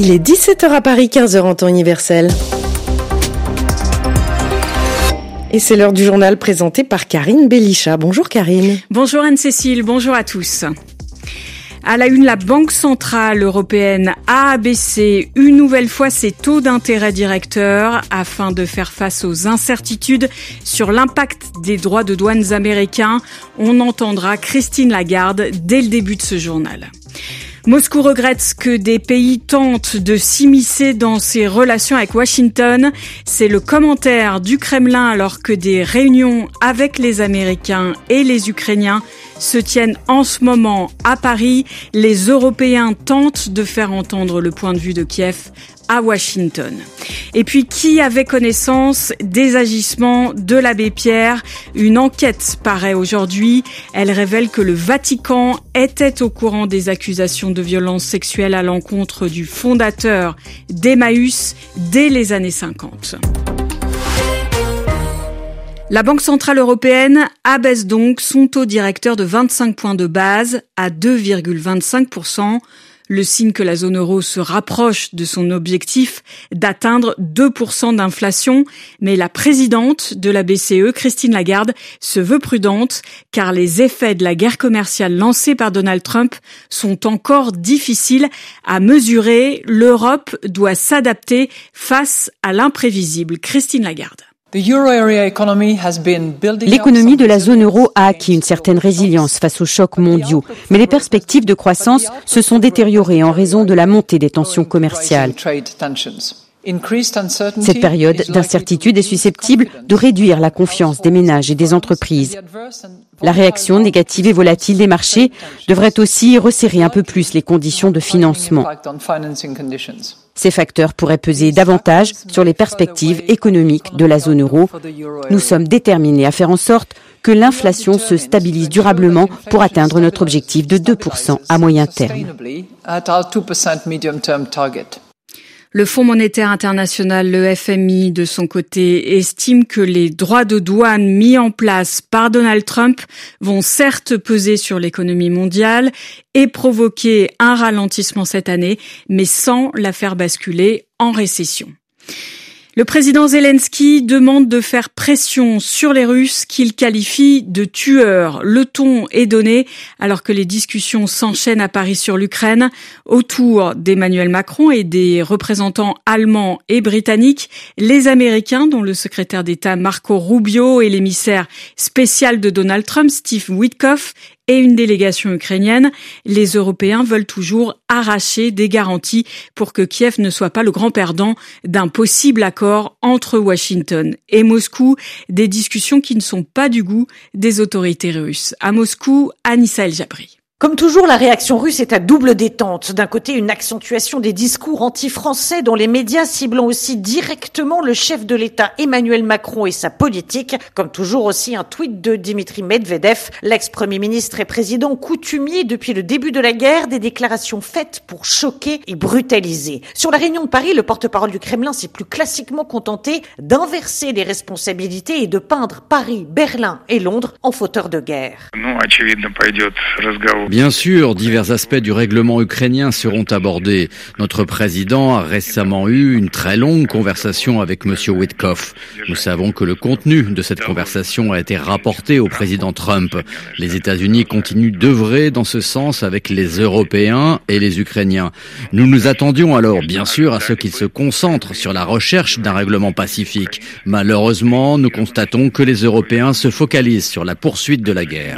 Il est 17h à Paris, 15h en temps universel. Et c'est l'heure du journal présenté par Karine Bélichat. Bonjour Karine. Bonjour Anne-Cécile, bonjour à tous. À la une, la Banque centrale européenne a abaissé une nouvelle fois ses taux d'intérêt directeurs afin de faire face aux incertitudes sur l'impact des droits de douane américains. On entendra Christine Lagarde dès le début de ce journal. Moscou regrette que des pays tentent de s'immiscer dans ses relations avec Washington. C'est le commentaire du Kremlin alors que des réunions avec les Américains et les Ukrainiens se tiennent en ce moment à Paris. Les Européens tentent de faire entendre le point de vue de Kiev à Washington. Et puis, qui avait connaissance des agissements de l'abbé Pierre? Une enquête paraît aujourd'hui. Elle révèle que le Vatican était au courant des accusations de violences sexuelles à l'encontre du fondateur d'Emmaüs dès les années 50. La Banque centrale européenne abaisse donc son taux directeur de 25 points de base à 2,25%. Le signe que la zone euro se rapproche de son objectif d'atteindre 2% d'inflation. Mais la présidente de la BCE, Christine Lagarde, se veut prudente car les effets de la guerre commerciale lancée par Donald Trump sont encore difficiles à mesurer. L'Europe doit s'adapter face à l'imprévisible. Christine Lagarde. L'économie de la zone euro a acquis une certaine résilience face aux chocs mondiaux, mais les perspectives de croissance se sont détériorées en raison de la montée des tensions commerciales. Cette période d'incertitude est susceptible de réduire la confiance des ménages et des entreprises. La réaction négative et volatile des marchés devrait aussi resserrer un peu plus les conditions de financement. Ces facteurs pourraient peser davantage sur les perspectives économiques de la zone euro. Nous sommes déterminés à faire en sorte que l'inflation se stabilise durablement pour atteindre notre objectif de 2% à moyen terme. Le Fonds monétaire international, le FMI, de son côté, estime que les droits de douane mis en place par Donald Trump vont certes peser sur l'économie mondiale et provoquer un ralentissement cette année, mais sans la faire basculer en récession. Le président Zelensky demande de faire pression sur les Russes qu'il qualifie de tueurs. Le ton est donné alors que les discussions s'enchaînent à Paris sur l'Ukraine autour d'Emmanuel Macron et des représentants allemands et britanniques. Les Américains, dont le secrétaire d'État Marco Rubio et l'émissaire spécial de Donald Trump, Steve Witkoff, et une délégation ukrainienne. Les Européens veulent toujours arracher des garanties pour que Kiev ne soit pas le grand perdant d'un possible accord entre Washington et Moscou, des discussions qui ne sont pas du goût des autorités russes. À Moscou, Anissa El Jabri. Comme toujours, la réaction russe est à double détente. D'un côté, une accentuation des discours anti-français dont les médias ciblant aussi directement le chef de l'État Emmanuel Macron et sa politique. Comme toujours aussi un tweet de Dimitri Medvedev, l'ex-premier ministre et président coutumier depuis le début de la guerre, des déclarations faites pour choquer et brutaliser. Sur la réunion de Paris, le porte-parole du Kremlin s'est plus classiquement contenté d'inverser les responsabilités et de peindre Paris, Berlin et Londres en fauteurs de guerre. Bien sûr, divers aspects du règlement ukrainien seront abordés. Notre président a récemment eu une très longue conversation avec M. Witkoff. Nous savons que le contenu de cette conversation a été rapporté au président Trump. Les États-Unis continuent d'œuvrer dans ce sens avec les Européens et les Ukrainiens. Nous nous attendions alors, bien sûr, à ce qu'ils se concentrent sur la recherche d'un règlement pacifique. Malheureusement, nous constatons que les Européens se focalisent sur la poursuite de la guerre.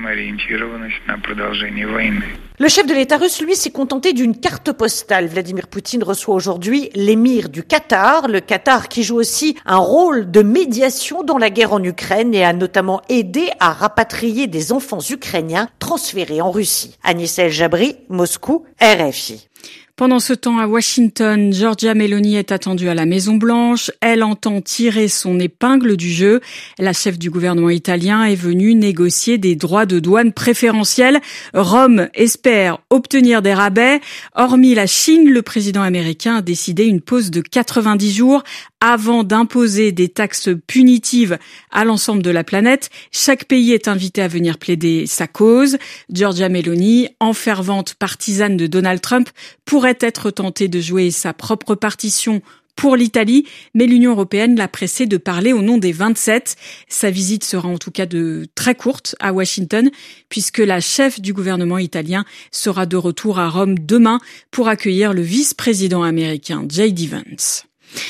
Le chef de l'État russe, lui, s'est contenté d'une carte postale. Vladimir Poutine reçoit aujourd'hui l'émir du Qatar, le Qatar qui joue aussi un rôle de médiation dans la guerre en Ukraine et a notamment aidé à rapatrier des enfants ukrainiens transférés en Russie. Anissa El Jabri, Moscou, RFI. Pendant ce temps, à Washington, Giorgia Meloni est attendue à la Maison-Blanche. Elle entend tirer son épingle du jeu. La chef du gouvernement italien est venue négocier des droits de douane préférentiels. Rome espère obtenir des rabais. Hormis la Chine, le président américain a décidé une pause de 90 jours avant d'imposer des taxes punitives à l'ensemble de la planète. Chaque pays est invité à venir plaider sa cause. Giorgia Meloni, en fervente partisane de Donald Trump, pourrait pourrait être tenté de jouer sa propre partition pour l'Italie, mais l'Union européenne l'a pressé de parler au nom des 27. Sa visite sera en tout cas très courte à Washington, puisque la chef du gouvernement italien sera de retour à Rome demain pour accueillir le vice-président américain J.D. Vance.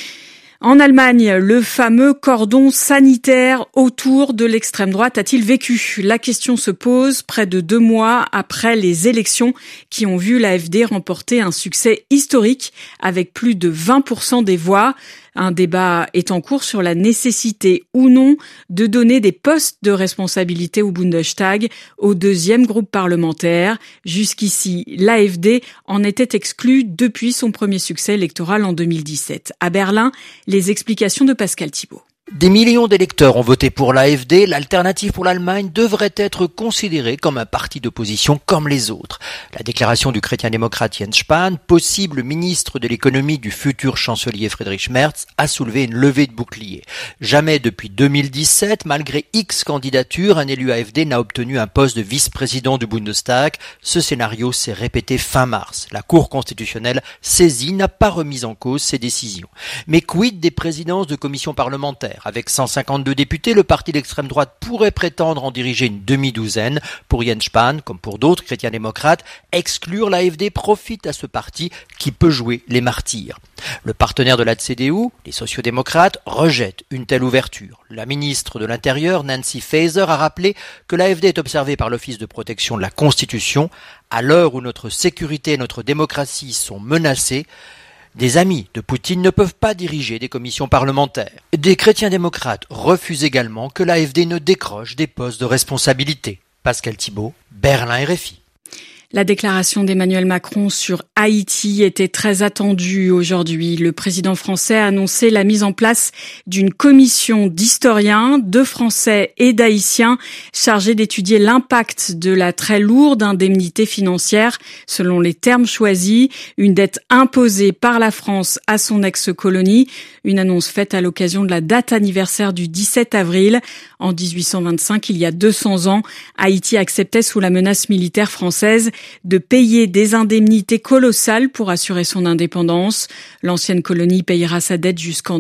En Allemagne, le fameux cordon sanitaire autour de l'extrême droite a-t-il vécu ? La question se pose près de 2 mois après les élections qui ont vu l'AfD remporter un succès historique avec plus de 20% des voix. Un débat est en cours sur la nécessité ou non de donner des postes de responsabilité au Bundestag au 2e groupe parlementaire. Jusqu'ici, l'AfD en était exclue depuis son premier succès électoral en 2017. À Berlin, les explications de Pascal Thibault. Des millions d'électeurs ont voté pour l'AfD. L'Alternative pour l'Allemagne devrait être considérée comme un parti d'opposition comme les autres. La déclaration du chrétien-démocrate Jens Spahn, possible ministre de l'économie du futur chancelier Friedrich Merz, a soulevé une levée de bouclier. Jamais depuis 2017, malgré X candidatures, un élu AfD n'a obtenu un poste de vice-président du Bundestag. Ce scénario s'est répété fin mars. La Cour constitutionnelle, saisie, n'a pas remis en cause ces décisions. Mais quid des présidences de commissions parlementaires ? Avec 152 députés, le parti d'extrême droite pourrait prétendre en diriger une demi-douzaine. Pour Jens Spahn, comme pour d'autres chrétiens-démocrates, exclure l'AfD profite à ce parti qui peut jouer les martyrs. Le partenaire de la CDU, les sociodémocrates, rejette une telle ouverture. La ministre de l'Intérieur, Nancy Faeser, a rappelé que l'AfD est observée par l'Office de protection de la Constitution. À l'heure où notre sécurité et notre démocratie sont menacées, des amis de Poutine ne peuvent pas diriger des commissions parlementaires. Des chrétiens démocrates refusent également que l'AfD ne décroche des postes de responsabilité. Pascal Thibault, Berlin RFI. La déclaration d'Emmanuel Macron sur Haïti était très attendue aujourd'hui. Le président français a annoncé la mise en place d'une commission d'historiens, de Français et d'Haïtiens chargés d'étudier l'impact de la très lourde indemnité financière selon les termes choisis, une dette imposée par la France à son ex-colonie, une annonce faite à l'occasion de la date anniversaire du 17 avril. En 1825, il y a 200 ans, Haïti acceptait sous la menace militaire française de payer des indemnités colossales pour assurer son indépendance. L'ancienne colonie payera sa dette jusqu'en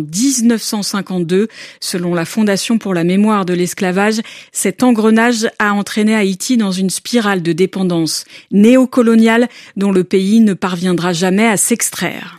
1952. Selon la Fondation pour la mémoire de l'esclavage, cet engrenage a entraîné Haïti dans une spirale de dépendance néocoloniale dont le pays ne parviendra jamais à s'extraire.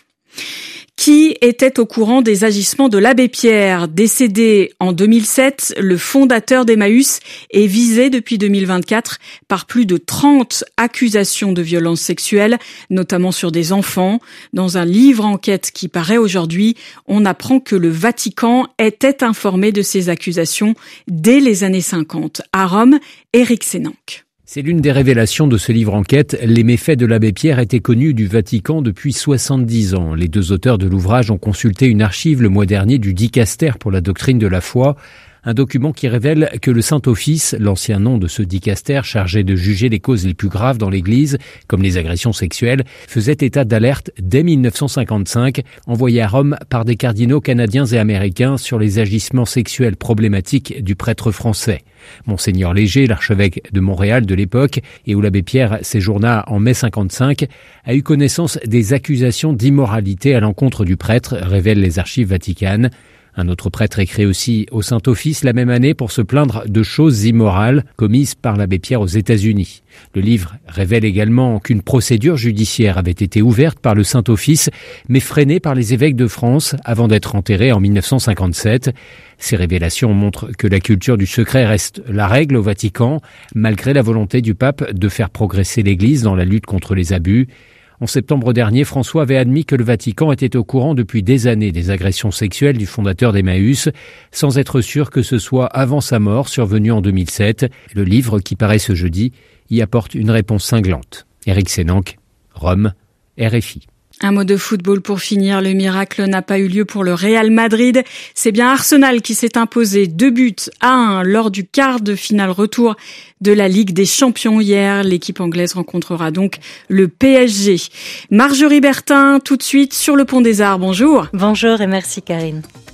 Qui était au courant des agissements de l'abbé Pierre ? Décédé en 2007, le fondateur d'Emmaüs est visé depuis 2024 par plus de 30 accusations de violences sexuelles, notamment sur des enfants. Dans un livre enquête qui paraît aujourd'hui, on apprend que le Vatican était informé de ces accusations dès les années 50. À Rome, Éric Sénanque. C'est l'une des révélations de ce livre enquête. Les méfaits de l'abbé Pierre étaient connus du Vatican depuis 70 ans. Les 2 auteurs de l'ouvrage ont consulté une archive le mois dernier du Dicaster pour la doctrine de la foi. Un document qui révèle que le Saint-Office, l'ancien nom de ce dicaster chargé de juger les causes les plus graves dans l'Église, comme les agressions sexuelles, faisait état d'alerte dès 1955, envoyée à Rome par des cardinaux canadiens et américains sur les agissements sexuels problématiques du prêtre français. Monseigneur Léger, l'archevêque de Montréal de l'époque, et où l'abbé Pierre séjourna en mai 55, a eu connaissance des accusations d'immoralité à l'encontre du prêtre, révèlent les archives vaticanes. Un autre prêtre écrit aussi au Saint-Office la même année pour se plaindre de choses immorales commises par l'abbé Pierre aux États-Unis. Le livre révèle également qu'une procédure judiciaire avait été ouverte par le Saint-Office, mais freinée par les évêques de France avant d'être enterrée en 1957. Ces révélations montrent que la culture du secret reste la règle au Vatican, malgré la volonté du pape de faire progresser l'Église dans la lutte contre les abus. En septembre dernier, François avait admis que le Vatican était au courant depuis des années des agressions sexuelles du fondateur d'Emmaüs, sans être sûr que ce soit avant sa mort, survenue en 2007. Le livre, qui paraît ce jeudi, y apporte une réponse cinglante. Éric Sénanque, Rome, RFI. Un mot de football pour finir. Le miracle n'a pas eu lieu pour le Real Madrid. C'est bien Arsenal qui s'est imposé 2-1 lors du quart de finale retour de la Ligue des Champions hier. L'équipe anglaise rencontrera donc le PSG. Marjorie Bertin, tout de suite sur le Pont des Arts. Bonjour. Bonjour et merci Karine.